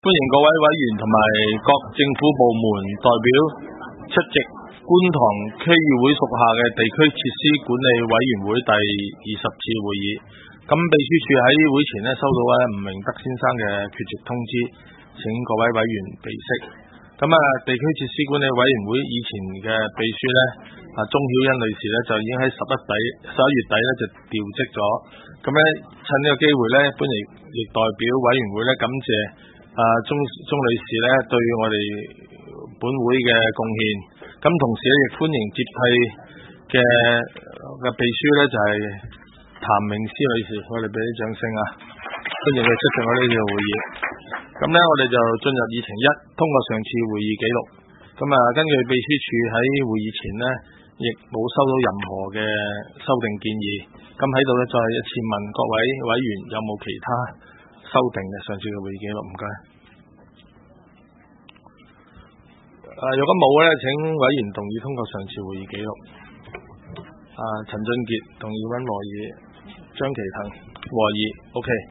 歡迎各位委員同埋各政府部門代表出席觀塘區議會屬下嘅地區設施管理委員會第20次會議。咁秘書處喺會前收到吳明德先生嘅缺席通知，請各位委員備悉。咁地區設施管理委員會以前嘅秘書鐘曉欣女士就已經喺11月底就調職咗。咁趁呢個機會本亦代表委員會感謝鐘女士對我哋本會嘅貢獻。咁同時亦歡迎接替嘅秘書就係譚明詩女士，我哋俾啲掌聲啊！歡迎佢出席我呢個會議。咁我哋就進入議程1，通過上次會議記錄。咁根據秘書處喺會議前亦冇收到任何嘅修訂建議。咁喺度再一次問各位委員有冇其他修訂嘅上次嘅會議記錄？唔該。如果冇請委員同意通過上次會議記錄。陳俊傑同意，溫和議，張其騰和議 ，OK。